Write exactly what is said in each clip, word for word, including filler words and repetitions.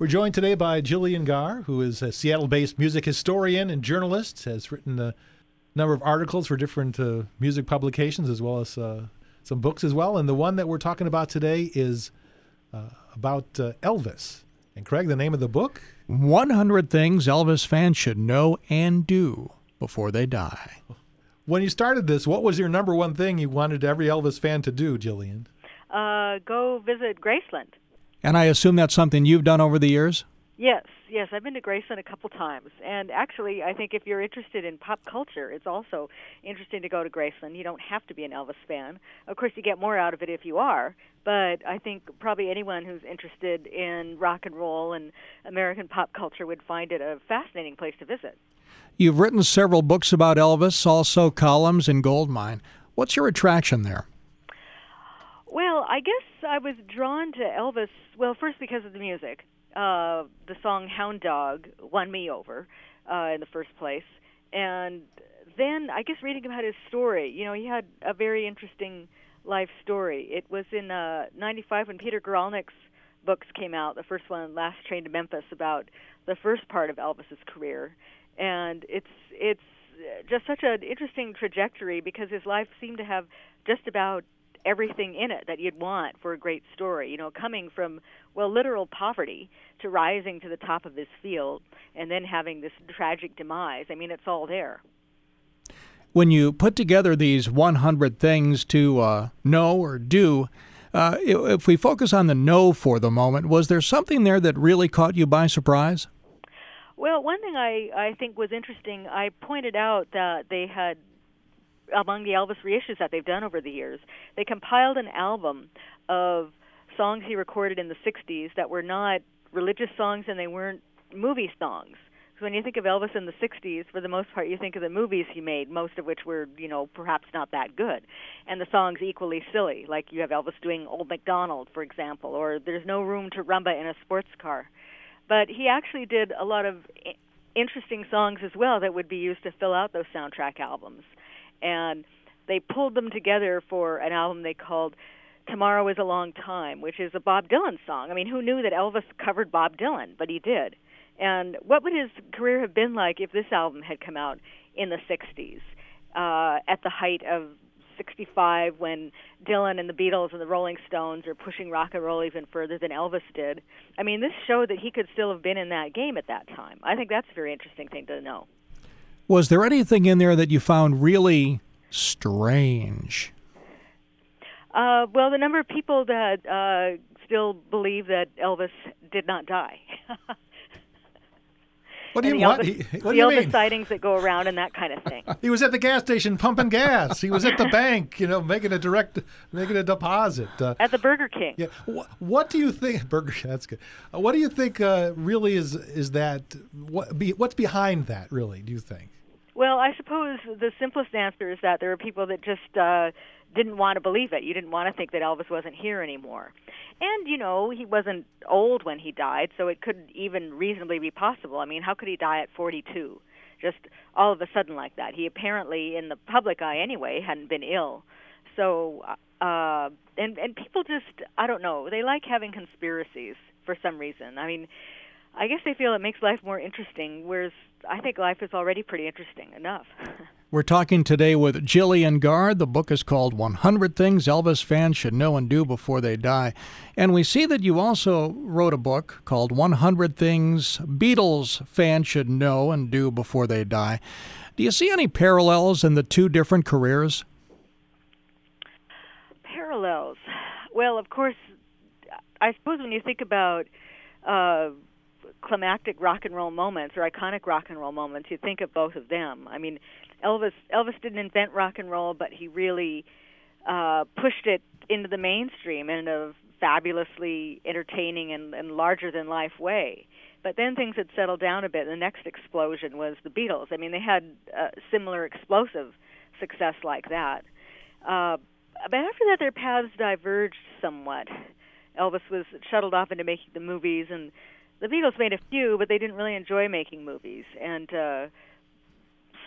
We're joined today by Jillian Garr, who is a Seattle-based music historian and journalist, has written a number of articles for different uh, music publications, as well as uh, some books as well. And the one that we're talking about today is uh, about uh, Elvis. And Craig, the name of the book? one hundred Things Elvis Fans Should Know and Do Before They Die. When you started this, what was your number one thing you wanted every Elvis fan to do, Jillian? Uh, go visit Graceland. And I assume that's something you've done over the years? Yes, yes. I've been to Graceland a couple times. And actually, I think if you're interested in pop culture, it's also interesting to go to Graceland. You don't have to be an Elvis fan. Of course, you get more out of it if you are. But I think probably anyone who's interested in rock and roll and American pop culture would find it a fascinating place to visit. You've written several books about Elvis, also columns in Goldmine. What's your attraction there? Well, I guess I was drawn to Elvis, well, first because of the music. Uh, the song Hound Dog won me over uh, in the first place. And then I guess reading about his story, you know, he had a very interesting life story. It was in uh, ninety-five when Peter Guralnick's books came out, the first one, Last Train to Memphis, about the first part of Elvis's career. And it's it's just such an interesting trajectory because his life seemed to have just about everything in it that you'd want for a great story, you know, coming from, well, literal poverty to rising to the top of this field and then having this tragic demise. I mean, it's all there. When you put together these one hundred things to uh, know or do, uh, if we focus on the know for the moment, was there something there that really caught you by surprise? Well, one thing I, I think was interesting, I pointed out that they had, among the Elvis reissues that they've done over the years, they compiled an album of songs he recorded in the sixties that were not religious songs and they weren't movie songs. So when you think of Elvis in the sixties, for the most part, you think of the movies he made, most of which were, you know, perhaps not that good, and the songs equally silly, like you have Elvis doing Old MacDonald, for example, or There's No Room to Rumba in a Sports Car. But he actually did a lot of interesting songs as well that would be used to fill out those soundtrack albums. And they pulled them together for an album they called Tomorrow is a Long Time, which is a Bob Dylan song. I mean, who knew that Elvis covered Bob Dylan? But he did. And what would his career have been like if this album had come out in the sixties, uh, at the height of sixty-five, when Dylan and the Beatles and the Rolling Stones are pushing rock and roll even further than Elvis did? I mean, this showed that he could still have been in that game at that time. I think that's a very interesting thing to know. Was there anything in there that you found really strange? Uh, well, the number of people that uh, still believe that Elvis did not die. What do you want? what? He, what the do you Elvis mean? sightings that go around and that kind of thing. He was at the gas station pumping gas. He was at the bank, you know, making a direct, making a deposit. Uh, at the Burger King. Yeah. What, what do you think? Burger. That's good. Uh, what do you think? Uh, really is is that what? Be, what's behind that? Really, do you think? Well, I suppose the simplest answer is that there are people that just uh, didn't want to believe it. You didn't want to think that Elvis wasn't here anymore. And, you know, he wasn't old when he died, so it could even reasonably be possible. I mean, how could he die at forty-two, just all of a sudden like that? He apparently, in the public eye anyway, hadn't been ill. So, uh, and, and people just, I don't know, they like having conspiracies for some reason. I mean, I guess they feel it makes life more interesting, whereas I think life is already pretty interesting enough. We're talking today with Jillian Garr. The book is called one hundred Things Elvis Fans Should Know and Do Before They Die. And we see that you also wrote a book called one hundred Things Beatles Fans Should Know and Do Before They Die. Do you see any parallels in the two different careers? Parallels? Well, of course, I suppose when you think about uh, climactic rock and roll moments or iconic rock and roll moments, you think of both of them. I mean, Elvis Elvis didn't invent rock and roll, but he really uh, pushed it into the mainstream in a fabulously entertaining and, and larger-than-life way. But then things had settled down a bit. The next explosion was the Beatles. I mean, they had uh, similar explosive success like that. Uh, but after that, their paths diverged somewhat. Elvis was shuttled off into making the movies, and the Beatles made a few, but they didn't really enjoy making movies. And uh,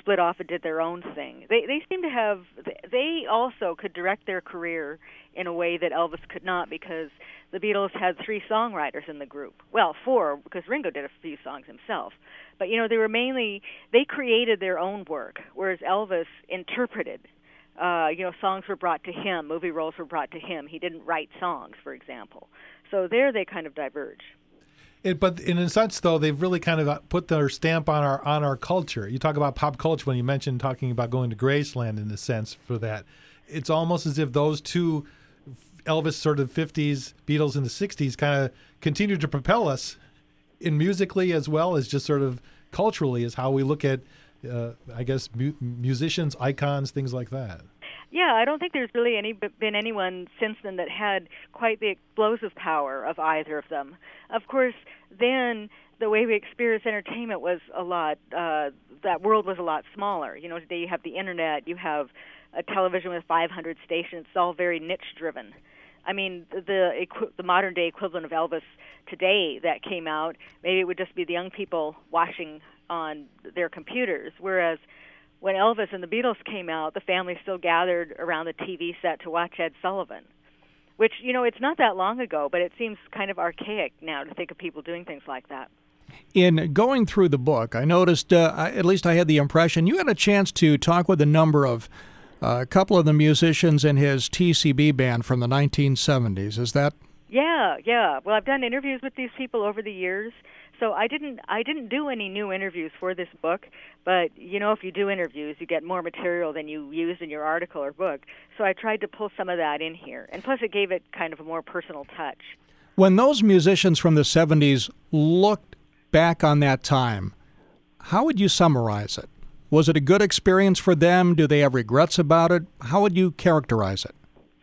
split off and did their own thing. They they seem to have, they also could direct their career in a way that Elvis could not, because the Beatles had three songwriters in the group. Well, four, because Ringo did a few songs himself. But, you know, they were mainly, they created their own work, whereas Elvis interpreted. Uh, you know, songs were brought to him, movie roles were brought to him. He didn't write songs, for example. So there they kind of diverge. It, but in a sense, though, they've really kind of put their stamp on our on our culture. You talk about pop culture when you mentioned talking about going to Graceland, in a sense, for that. It's almost as if those two, Elvis sort of fifties, Beatles in the sixties, kind of continue to propel us in musically as well as just sort of culturally, as how we look at, uh, I guess, mu- musicians, icons, things like that. Yeah, I don't think there's really any been anyone since then that had quite the explosive power of either of them. Of course, then the way we experienced entertainment was a lot, uh, that world was a lot smaller. You know, today you have the internet, you have a television with five hundred stations. It's all very niche-driven. I mean, the equi- the modern-day equivalent of Elvis today that came out, maybe it would just be the young people watching on their computers, whereas when Elvis and the Beatles came out, the family still gathered around the T V set to watch Ed Sullivan, which, you know, it's not that long ago, but it seems kind of archaic now to think of people doing things like that. In going through the book, I noticed, uh, I, at least I had the impression, you had a chance to talk with a number of, uh, a couple of the musicians in his T C B band from the nineteen seventies. Is that? Yeah, yeah. Well, I've done interviews with these people over the years. So I didn't I didn't do any new interviews for this book, but, you know, if you do interviews, you get more material than you use in your article or book. So I tried to pull some of that in here. And plus it gave it kind of a more personal touch. When those musicians from the seventies looked back on that time, how would you summarize it? Was it a good experience for them? Do they have regrets about it? How would you characterize it?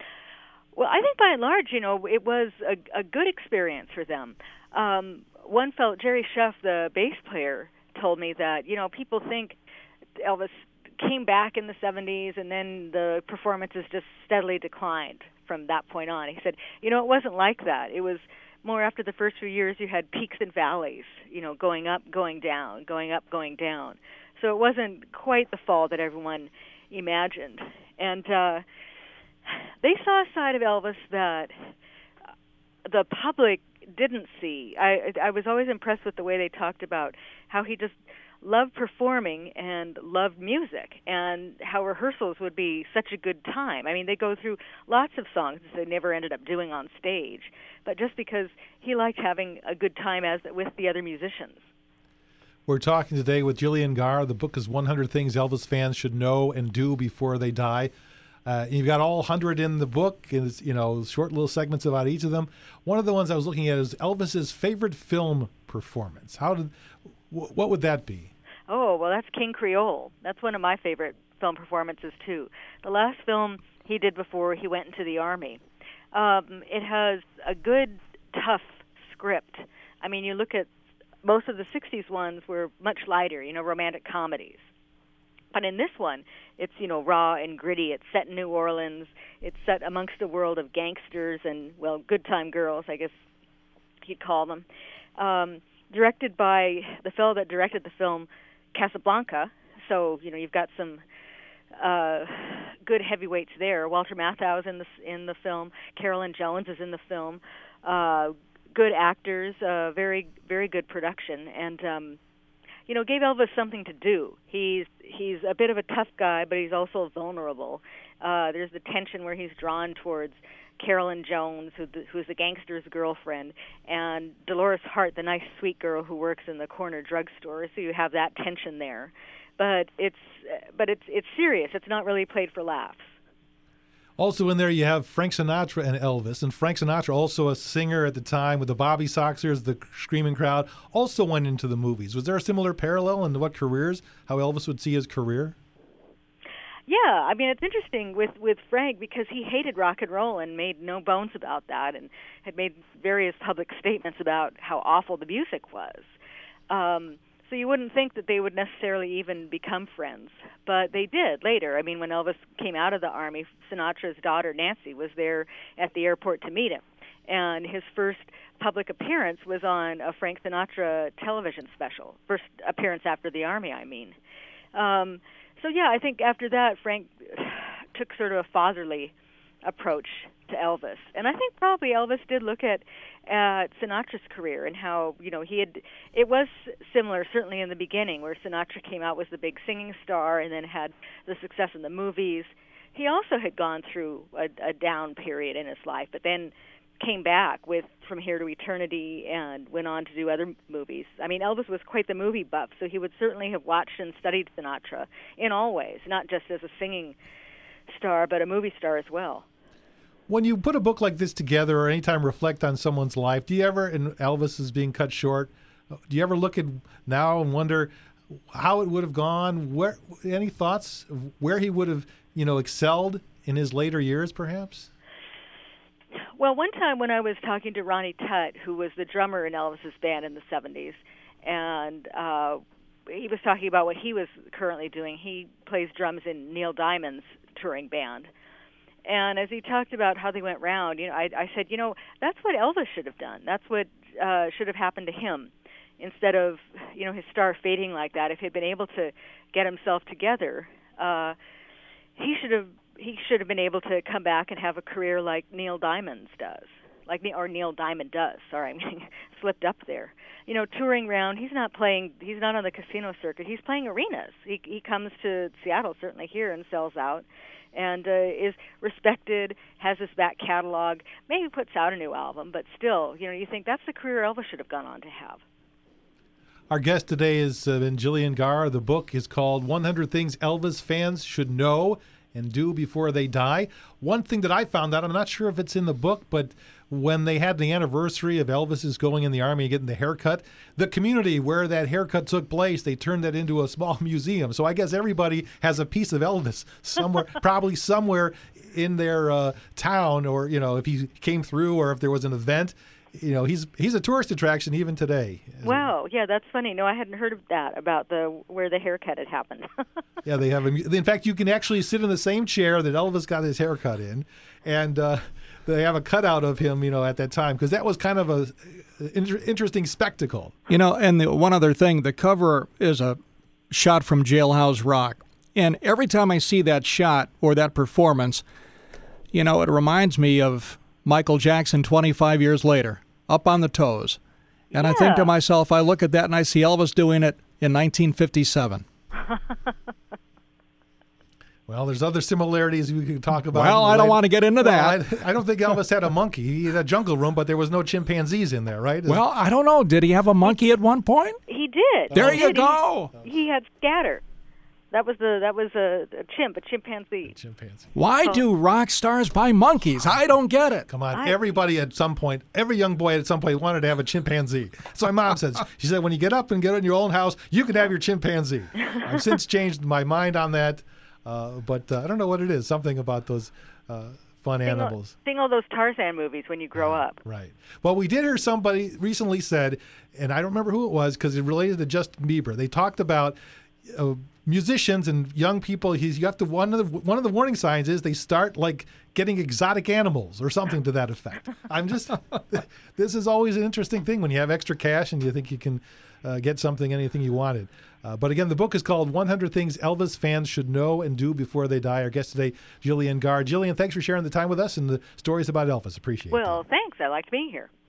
Well, I think by and large, you know, it was a, a good experience for them. Um, one fellow, Jerry Sheff, the bass player, told me that, you know, people think Elvis came back in the seventies and then the performances just steadily declined from that point on. He said, you know, it wasn't like that. It was more after the first few years you had peaks and valleys, you know, going up, going down, going up, going down. So it wasn't quite the fall that everyone imagined. And uh, they saw a side of Elvis that the public didn't see. I I was always impressed with the way they talked about how he just loved performing and loved music, and how rehearsals would be such a good time. I mean, they go through lots of songs they never ended up doing on stage, but just because he liked having a good time as with the other musicians. We're talking today with Jillian Garr. The book is one hundred Things Elvis Fans Should Know and Do Before They Die. Uh, you've got all one hundred in the book, and it's, you know, short little segments about each of them. One of the ones I was looking at is Elvis's favorite film performance. How did, wh- what would that be? Oh, well, that's King Creole. That's one of my favorite film performances, too. The last film he did before he went into the Army. Um, it has a good, tough script. I mean, you look at most of the sixties ones were much lighter, you know, romantic comedies. But in this one, it's, you know, raw and gritty. It's set in New Orleans. It's set amongst a world of gangsters and, well, good time girls, I guess you'd call them. Um, directed by the fellow that directed the film Casablanca. So, you know, you've got some uh, good heavyweights there. Walter Matthau is in the, in the film. Carolyn Jones is in the film. Uh, good actors, uh, very, very good production. And, um, you know, gave Elvis something to do. He's he's a bit of a tough guy, but he's also vulnerable. Uh, there's the tension where he's drawn towards Carolyn Jones, who the, who's the gangster's girlfriend, and Dolores Hart, the nice, sweet girl who works in the corner drugstore. So you have that tension there. But it's but it's it's serious. It's not really played for laughs. Also in there you have Frank Sinatra and Elvis. And Frank Sinatra, also a singer at the time with the Bobby Soxers, the Screaming Crowd, also went into the movies. Was there a similar parallel in what careers, how Elvis would see his career? Yeah, I mean, it's interesting with, with Frank because he hated rock and roll and made no bones about that and had made various public statements about how awful the music was. Um, so you wouldn't think that they would necessarily even become friends, but they did later. I mean, when Elvis came out of the Army, Sinatra's daughter, Nancy, was there at the airport to meet him. And his first public appearance was on a Frank Sinatra television special, first appearance after the Army, I mean. Um, so yeah, I think after that, Frank took sort of a fatherly approach to Elvis, and I think probably Elvis did look at at Sinatra's career and how, you know, he had, it was similar certainly in the beginning where Sinatra came out was the big singing star and then had the success in the movies. He also had gone through a, a down period in his life, but then came back with From Here to Eternity and went on to do other movies. I mean, Elvis was quite the movie buff, so he would certainly have watched and studied Sinatra in all ways, not just as a singing star, but a movie star as well. When you put a book like this together or anytime reflect on someone's life, do you ever, and Elvis is being cut short, do you ever look at now and wonder how it would have gone? Where, any thoughts of where he would have, you know, excelled in his later years, perhaps? Well, one time when I was talking to Ronnie Tutt, who was the drummer in Elvis's band in the seventies, and uh, he was talking about what he was currently doing. He plays drums in Neil Diamond's touring band. And as he talked about how they went round, you know, I, I said, you know, that's what Elvis should have done. That's what uh, should have happened to him. Instead of, you know, his star fading like that, if he'd been able to get himself together, uh, he should have he should have been able to come back and have a career like Neil Diamond's does, like or Neil Diamond does. Sorry, I'm getting slipped up there. You know, touring around. He's not playing. He's not on the casino circuit. He's playing arenas. He he comes to Seattle, certainly here, and sells out. And uh, is respected, has his back catalog, maybe puts out a new album, but still, you know, you think that's the career Elvis should have gone on to have. Our guest today has uh, been Gillian Gaar. The book is called one hundred Things Elvis Fans Should Know and Do Before They Die. One thing that I found out, I'm not sure if it's in the book, but when they had the anniversary of Elvis's going in the Army and getting the haircut, the community where that haircut took place, they turned that into a small museum. So I guess everybody has a piece of Elvis somewhere, probably somewhere in their uh, town, or, you know, if he came through or if there was an event. You know, he's he's a tourist attraction even today. Wow, yeah, that's funny. No, I hadn't heard of that, about the where the haircut had happened. Yeah, they have. A, in fact, you can actually sit in the same chair that Elvis got his haircut in, and uh, they have a cutout of him, you know, at that time, because that was kind of a inter- interesting spectacle. You know, and the one other thing, the cover is a shot from Jailhouse Rock, and every time I see that shot or that performance, you know, it reminds me of Michael Jackson twenty-five years later, Up on the Toes. And yeah. I think to myself, I look at that and I see Elvis doing it in nineteen fifty-seven. Well, there's other similarities we could talk about. Well, I don't want to get into well, that. I, I don't think Elvis had a monkey. He had a jungle room, but there was no chimpanzees in there, right? Well, I don't know. Did he have a monkey at one point? He did. There he you did. go. He, he had Scatter. That was the that was a, a chimp, a chimpanzee. A chimpanzee. Why Oh. do rock stars buy monkeys? I don't get it. Come on, I- everybody at some point, every young boy at some point wanted to have a chimpanzee. So my mom says, she said, when you get up and get in your own house, you can have your chimpanzee. I've since changed my mind on that, uh, but uh, I don't know what it is. Something about those uh, fun Sing all, animals. sing all those Tarzan movies when you grow up. Right. Well, we did hear somebody recently said, and I don't remember who it was because it related to Justin Bieber. They talked about uh, musicians and young people. He's you have to one of the one of the warning signs is they start like getting exotic animals or something to that effect. I'm just this is always an interesting thing when you have extra cash and you think you can uh, get something, anything you wanted. Uh, but again, the book is called one hundred Things Elvis Fans Should Know and Do Before They Die. Our guest today, Gillian Gaar. Gillian, thanks for sharing the time with us and the stories about Elvis. Appreciate it. Well, thanks. I liked being here.